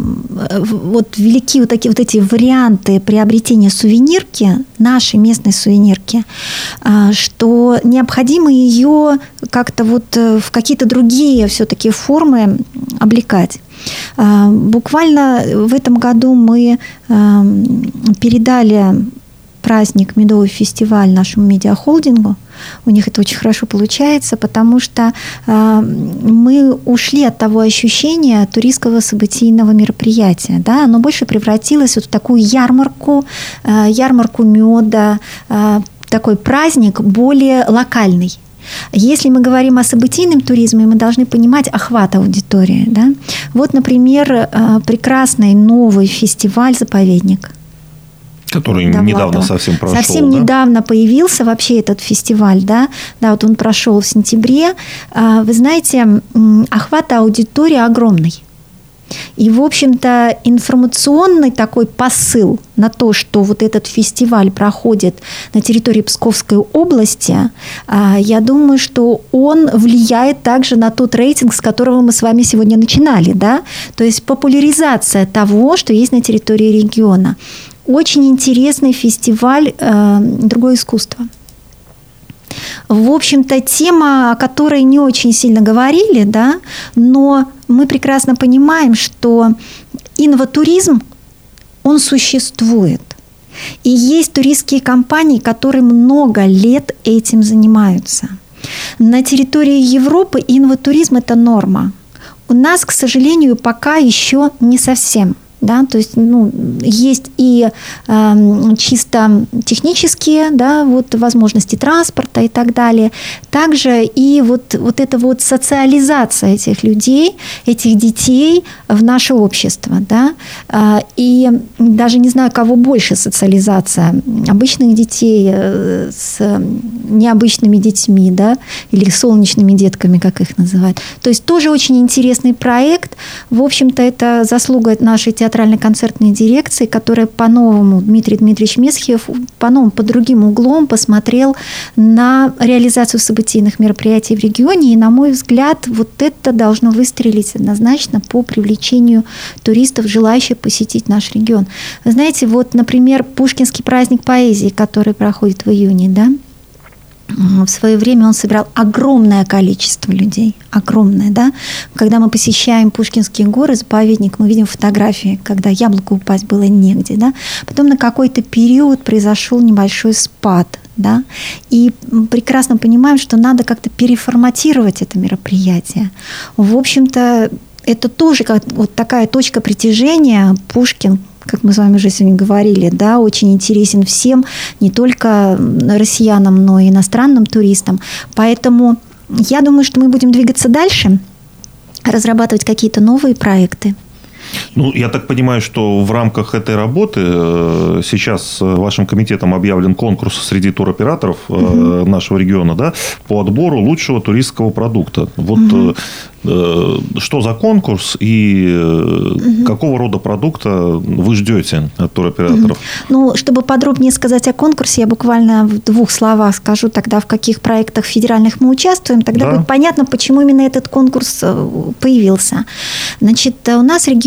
вот велики вот такие вот эти варианты приобретения сувенирки, нашей местной сувенирки, э, что необходимо ее как-то вот в какие-то другие все-таки формы облекать. Буквально в этом году мы передали праздник, медовый фестиваль нашему медиахолдингу. У них это очень хорошо получается, потому что мы ушли от того ощущения туристского событийного мероприятия. Да? Оно больше превратилось вот в такую ярмарку, ярмарку меда, такой праздник более локальный. Если мы говорим о событийном туризме, мы должны понимать охват аудитории. Да? Вот, например, прекрасный новый фестиваль-заповедник. Который Довлатова. недавно совсем прошел. Совсем да? недавно появился вообще этот фестиваль. Да? Да, вот он прошел в сентябре. Вы знаете, охват аудитории огромный. И, в общем-то, информационный такой посыл на то, что вот этот фестиваль проходит на территории Псковской области, я думаю, что он влияет также на тот рейтинг, с которого мы с вами сегодня начинали. Да? То есть популяризация того, что есть на территории региона. Очень интересный фестиваль «Другое искусство». В общем-то, тема, о которой не очень сильно говорили, да, но мы прекрасно понимаем, что инватуризм, он существует. И есть туристские компании, которые много лет этим занимаются. На территории Европы инватуризм – это норма. У нас, к сожалению, пока еще не совсем. Да, то есть ну, есть и э, чисто технические да, вот, возможности транспорта и так далее. Также и вот, вот эта вот социализация этих людей, этих детей в наше общество. Да. И даже не знаю, кого больше социализация. Обычных детей с необычными детьми, да, или солнечными детками, как их называют. То есть тоже очень интересный проект. В общем-то, это заслуга нашей театральной театрально-концертной дирекции, которая по-новому, Дмитрий Дмитриевич Месхиев, по-новому, под другим углом посмотрел на реализацию событийных мероприятий в регионе. И, на мой взгляд, вот это должно выстрелить однозначно по привлечению туристов, желающих посетить наш регион. Вы знаете, вот, например, Пушкинский праздник поэзии, который проходит в июне, да, в свое время он собирал огромное количество людей. Огромное, да? Когда мы посещаем Пушкинские горы, заповедник, мы видим фотографии, когда яблоку упасть было негде, да? Потом на какой-то период произошел небольшой спад, да? И прекрасно понимаем, что надо как-то переформатировать это мероприятие. В общем-то, это тоже как вот такая точка притяжения. Пушкин, как мы с вами уже сегодня говорили, да, очень интересен всем, не только россиянам, но и иностранным туристам. Поэтому я думаю, что мы будем двигаться дальше, разрабатывать какие-то новые проекты. Ну, я так понимаю, что в рамках этой работы сейчас вашим комитетом объявлен конкурс среди туроператоров угу. нашего региона, да, по отбору лучшего туристского продукта. Вот угу. что за конкурс и угу. какого рода продукта вы ждете от туроператоров? Угу. Ну, чтобы подробнее сказать о конкурсе, я буквально в двух словах скажу тогда, в каких проектах федеральных мы участвуем. Тогда да. будет понятно, почему именно этот конкурс появился. Значит, у нас регион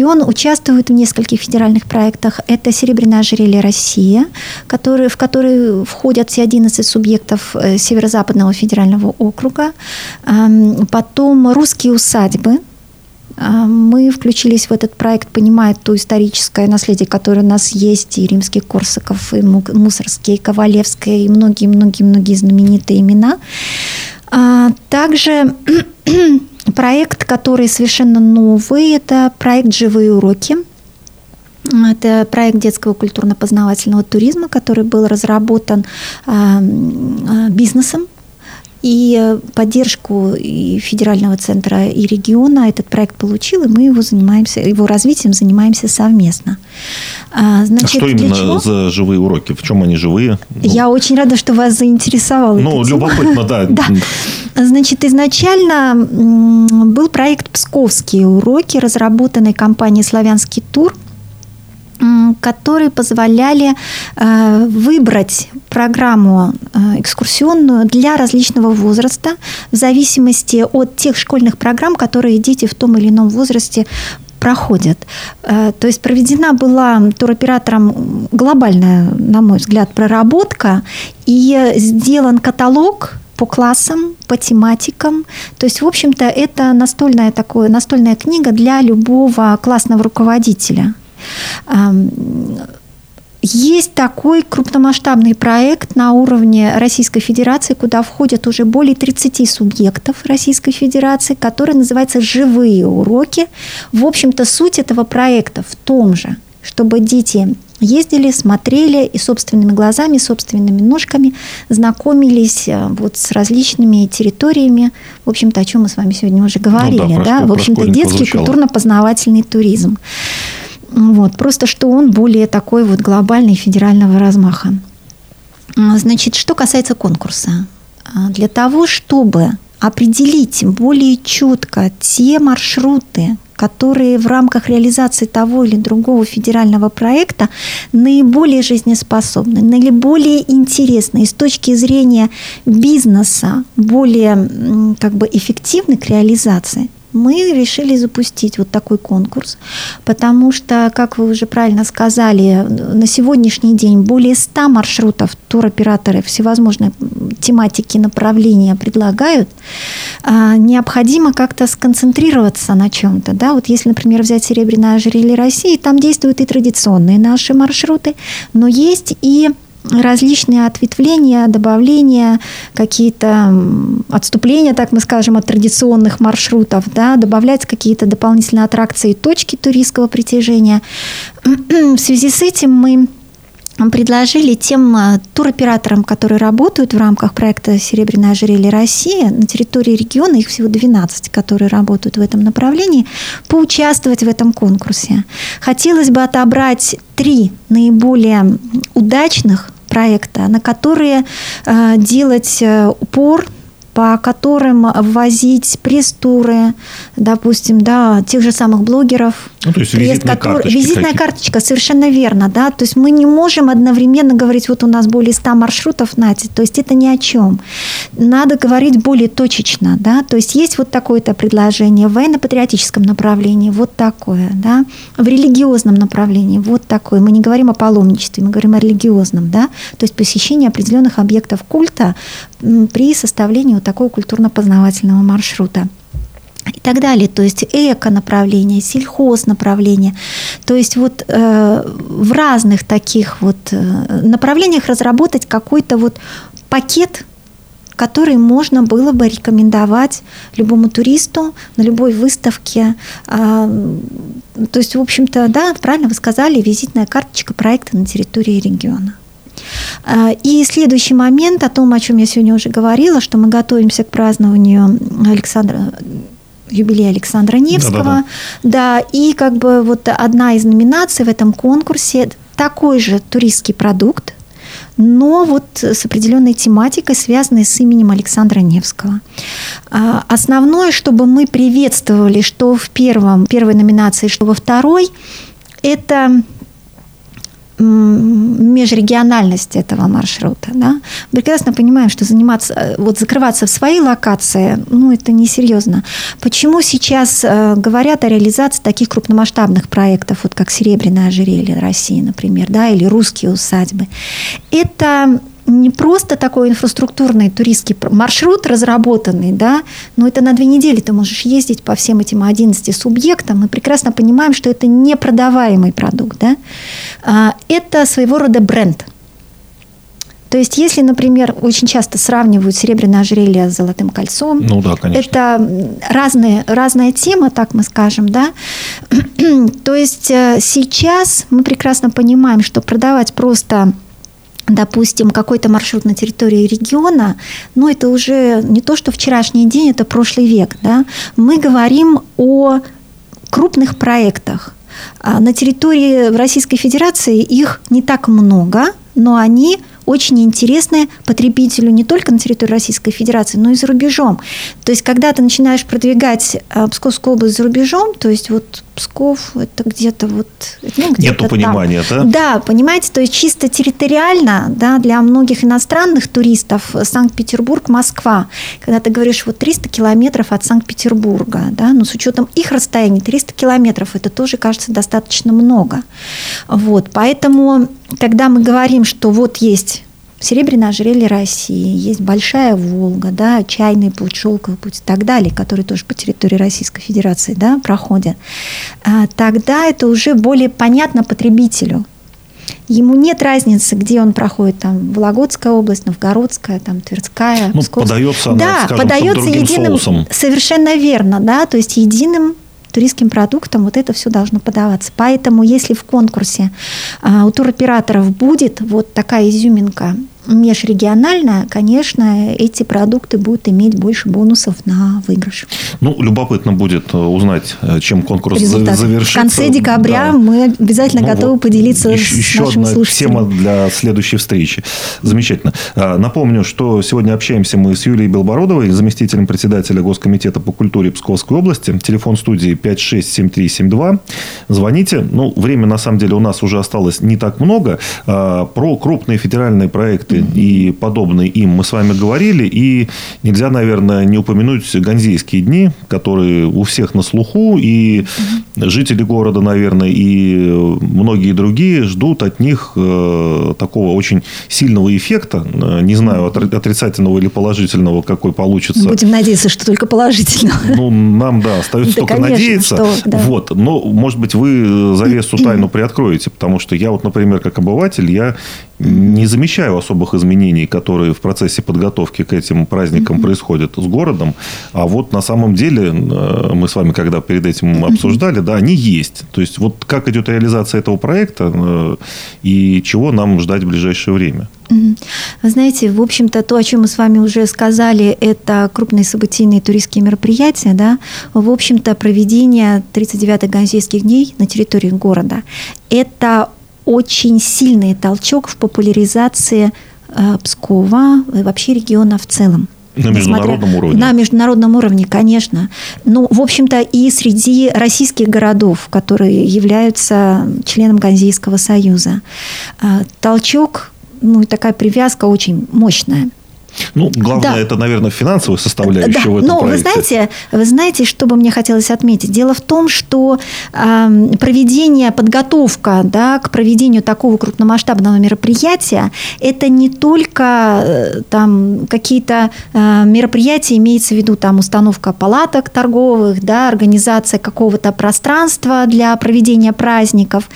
Регион участвует в нескольких федеральных проектах. Это «Серебряное ожерелье Россия», который, в который входят все одиннадцать субъектов Северо-Западного федерального округа. Потом «Русские усадьбы». Мы включились в этот проект, понимая то историческое наследие, которое у нас есть, и римский Корсаков, и Мусоргский, и Ковалевская, и многие-многие-многие знаменитые имена. Также проект, который совершенно новый, это проект «Живые уроки». Это проект детского культурно-познавательного туризма, который был разработан бизнесом. И поддержку и федерального центра, и региона этот проект получил, и мы его занимаемся, его развитием занимаемся совместно. Значит, а что именно чего? За живые уроки? В чем они живые? Я ну, очень рада, что вас заинтересовало. Ну, любопытно, да. да. Значит, изначально был проект «Псковские уроки», разработанный компанией «Славянский тур», которые позволяли э, выбрать программу э, экскурсионную для различного возраста в зависимости от тех школьных программ, которые дети в том или ином возрасте проходят. Э, то есть проведена была туроператором глобальная, на мой взгляд, проработка, и сделан каталог по классам, по тематикам. То есть, в общем-то, это настольная, такое, настольная книга для любого классного руководителя. Есть такой крупномасштабный проект на уровне Российской Федерации, куда входят уже более тридцати субъектов Российской Федерации, который называется «Живые уроки». В общем-то, суть этого проекта в том же, чтобы дети ездили, смотрели и собственными глазами, собственными ножками знакомились вот с различными территориями, в общем-то, о чем мы с вами сегодня уже говорили. Ну, да, да? В общем-то, детский культурно-познавательный туризм. Вот, просто что он более такой вот глобальный, федерального размаха. Значит, что касается конкурса. Для того, чтобы определить более четко те маршруты, которые в рамках реализации того или другого федерального проекта наиболее жизнеспособны, наиболее интересны и с точки зрения бизнеса более как бы эффективны к реализации, мы решили запустить вот такой конкурс, потому что, как вы уже правильно сказали, на сегодняшний день более ста маршрутов туроператоры всевозможные тематики, направления предлагают. Необходимо как-то сконцентрироваться на чем-то. Да? Вот если, например, взять «Серебряное ожерелье России», там действуют и традиционные наши маршруты, но есть и различные ответвления, добавления, какие-то отступления, так мы скажем, от традиционных маршрутов, да, добавлять какие-то дополнительные аттракции и точки туристского притяжения. В связи с этим мы предложили тем туроператорам, которые работают в рамках проекта «Серебряное ожерелье России» на территории региона, их всего двенадцать, которые работают в этом направлении, поучаствовать в этом конкурсе. Хотелось бы отобрать три наиболее удачных проекта, на которые э, делать упор, по которым ввозить пресс-туры, допустим, да, тех же самых блогеров. Ну, то есть визитная который... карточка. Визитная какие-то. карточка, совершенно верно, да. То есть мы не можем одновременно говорить, вот у нас более ста маршрутов, Надя, то есть это ни о чем. Надо говорить более точечно, да. То есть есть вот такое-то предложение в военно-патриотическом направлении, вот такое, да. В религиозном направлении, вот такое. Мы не говорим о паломничестве, мы говорим о религиозном, да. То есть посещение определенных объектов культа при составлении вот такого культурно-познавательного маршрута. И так далее. То есть эко-направление, сельхоз-направление. То есть вот э, в разных таких вот э, направлениях разработать какой-то вот пакет, который можно было бы рекомендовать любому туристу на любой выставке. Э, то есть, в общем-то, да, правильно вы сказали, визитная карточка проекта на территории региона. И следующий момент, о том, о чем я сегодня уже говорила, что мы готовимся к празднованию Александра, юбилея Александра Невского. Да, да, да. Да, и как бы вот одна из номинаций в этом конкурсе такой же туристский продукт, но вот с определенной тематикой, связанной с именем Александра Невского. Основное, чтобы мы приветствовали, что в первом, первой номинации, что во второй, это... межрегиональность этого маршрута. Да? Мы прекрасно понимаем, что заниматься, вот закрываться в своей локации, ну, это несерьезно. Почему сейчас говорят о реализации таких крупномасштабных проектов, вот как Серебряное ожерелье России, например, да, или Русские усадьбы? Это не просто такой инфраструктурный туристский маршрут разработанный, да, но это на две недели ты можешь ездить по всем этим одиннадцати субъектам. Мы прекрасно понимаем, что это не продаваемый продукт, да. Это своего рода бренд. То есть, если, например, очень часто сравнивают Серебряное ожерелье с Золотым кольцом, ну, да, конечно. Это разные, разная тема, так мы скажем, да. То есть, сейчас мы прекрасно понимаем, что продавать просто, допустим, какой-то маршрут на территории региона, но это уже не то, что вчерашний день, это прошлый век. Да? Мы говорим о крупных проектах. На территории Российской Федерации их не так много, но они очень интересны потребителю не только на территории Российской Федерации, но и за рубежом. То есть, когда ты начинаешь продвигать Псковскую область за рубежом, то есть, вот Псков, это где-то вот... Ну, где-то нету понимания, да? Да, понимаете, то есть, чисто территориально, да, для многих иностранных туристов Санкт-Петербург, Москва, когда ты говоришь, вот триста километров от Санкт-Петербурга, да, но с учетом их расстояния, триста километров, это тоже кажется достаточно много. Вот, поэтому, когда мы говорим, что вот есть Серебряное ожерелье России, есть Большая Волга, да, Чайный путь, Шелковый путь и так далее, которые тоже по территории Российской Федерации, да, проходят, тогда это уже более понятно потребителю. Ему нет разницы, где он проходит, там, Вологодская область, Новгородская, там, Тверская, ну, Псковская. Подается она, да, скажем, подается другим единым, соусом. Совершенно верно, да, то есть единым туристским продуктом вот это все должно подаваться. Поэтому, если в конкурсе а, у туроператоров будет вот такая изюминка межрегиональная, конечно, эти продукты будут иметь больше бонусов на выигрыш. Ну, любопытно будет узнать, чем конкурс Результат. завершится. В конце декабря, да, мы обязательно ну, готовы вот поделиться еще, с еще нашими одна слушателями. Тема для следующей встречи. Замечательно. Напомню, что сегодня общаемся мы с Юлией Белбородовой, заместителем председателя Госкомитета по культуре Псковской области. Телефон студии пять шесть семь три семь два. Звоните. Ну, время, на самом деле, у нас уже осталось не так много. Про крупные федеральные проекты и подобные им мы с вами говорили. И нельзя, наверное, не упомянуть Ганзейские дни, которые у всех на слуху. И жители города, наверное, и многие другие ждут от них такого очень сильного эффекта. Не знаю, отрицательного или положительного, какой получится. Будем надеяться, что только положительного. Ну, нам, да, остается да, только конечно, надеяться. Что, да. Вот. Но, может быть, вы завесу тайну приоткроете. Потому что я, вот, например, как обыватель, я не замечаю особых изменений, которые в процессе подготовки к этим праздникам mm-hmm. происходят с городом. А вот на самом деле, мы с вами, когда перед этим обсуждали, да, они есть. То есть, вот как идет реализация этого проекта и чего нам ждать в ближайшее время? Вы знаете, в общем-то, то, о чем мы с вами уже сказали, это крупные событийные туристские мероприятия, да, в общем-то, проведение тридцать девятых Ганзейских дней на территории города. Это очень сильный толчок в популяризации э, Пскова и вообще региона в целом. На международном Несмотря... уровне. На международном уровне, конечно. Ну, в общем-то, и среди российских городов, которые являются членом Ганзейского союза. Э, толчок, ну, и такая привязка очень мощная. Ну, главное, да. это, наверное, финансовая составляющая да. в этом Но проекте. Вы знаете, вы знаете, что бы мне хотелось отметить? Дело в том, что э, проведение, подготовка да, к проведению такого крупномасштабного мероприятия, это не только э, там, какие-то э, мероприятия, имеется в виду там, установка палаток торговых, да, организация какого-то пространства для проведения праздников.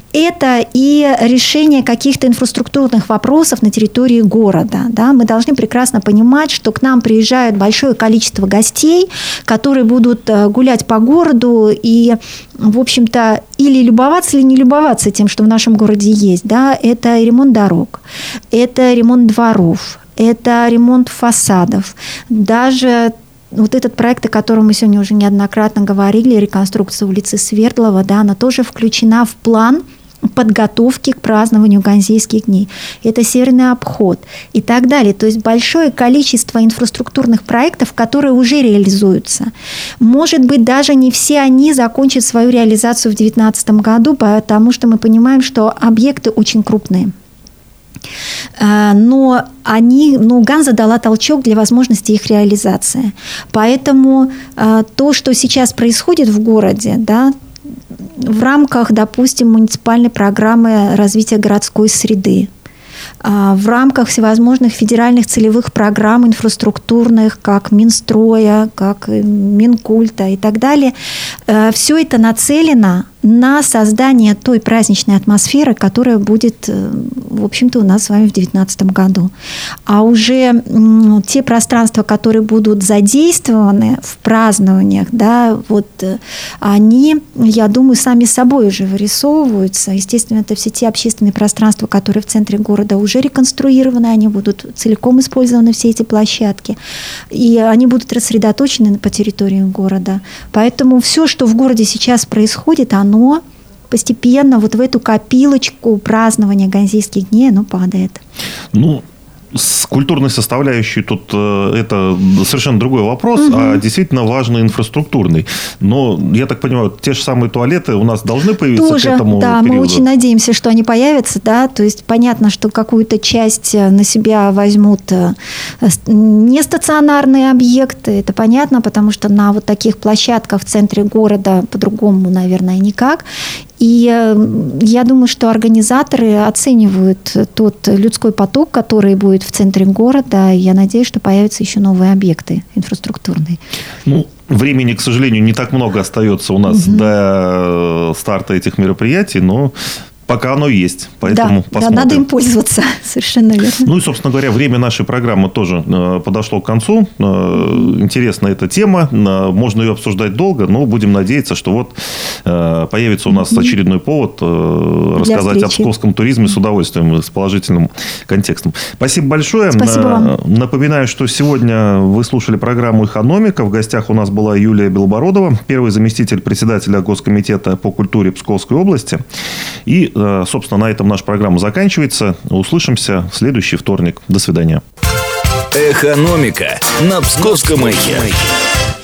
Это и решение каких-то инфраструктурных вопросов на территории города. Да. Мы должны прекрасно прекрасно понимать, что к нам приезжает большое количество гостей, которые будут гулять по городу и, в общем-то, или любоваться, или не любоваться тем, что в нашем городе есть. Да? Это ремонт дорог, это ремонт дворов, это ремонт фасадов. Даже вот этот проект, о котором мы сегодня уже неоднократно говорили, реконструкция улицы Свердлова, да, она тоже включена в план подготовки к празднованию Ганзейских дней. Это Северный обход и так далее. То есть большое количество инфраструктурных проектов, которые уже реализуются. Может быть, даже не все они закончат свою реализацию в две тысячи девятнадцатом году, потому что мы понимаем, что объекты очень крупные. Но они, ну, Ганза дала толчок для возможности их реализации. Поэтому то, что сейчас происходит в городе, да, в рамках, допустим, муниципальной программы развития городской среды, в рамках всевозможных федеральных целевых программ инфраструктурных, как Минстроя, как Минкульта и так далее, все это нацелено на создание той праздничной атмосферы, которая будет, в общем-то, у нас с вами в две тысячи девятнадцатом году. А уже те пространства, которые будут задействованы в празднованиях, да, вот они, я думаю, сами собой уже вырисовываются. Естественно, это все те общественные пространства, которые в центре города уже реконструированы, они будут целиком использованы, все эти площадки, и они будут рассредоточены по территории города. Поэтому все, что в городе сейчас происходит, оно постепенно вот в эту копилочку празднования Ганзейских дней оно падает. Ну, с культурной составляющей тут э, это совершенно другой вопрос, угу. а действительно важный инфраструктурный. Но, я так понимаю, те же самые туалеты у нас должны появиться Тоже, к этому да, периоду? Мы очень надеемся, что они появятся, да, то есть понятно, что какую-то часть на себя возьмут нестационарные объекты, это понятно, потому что на вот таких площадках в центре города по-другому, наверное, никак. И я думаю, что организаторы оценивают тот людской поток, который будет в центре города. И я надеюсь, что появятся еще новые объекты инфраструктурные. Ну, времени, к сожалению, не так много остается у нас угу. до старта этих мероприятий, но пока оно есть, поэтому да, посмотрим. Да, надо им пользоваться, совершенно верно. Ну и, собственно говоря, время нашей программы тоже э, подошло к концу. Э, интересна эта тема, э, можно ее обсуждать долго, но будем надеяться, что вот э, появится у нас mm-hmm. очередной повод э, рассказать о псковском туризме с удовольствием, с положительным контекстом. Спасибо большое. Спасибо вам. Напоминаю, что сегодня вы слушали программу «Экономика». В гостях у нас была Юлия Белобородова, первый заместитель председателя Госкомитета по культуре Псковской области. И собственно, на этом наша программа заканчивается. Услышимся в следующий вторник. До свидания. Экономика на Псковском эхе.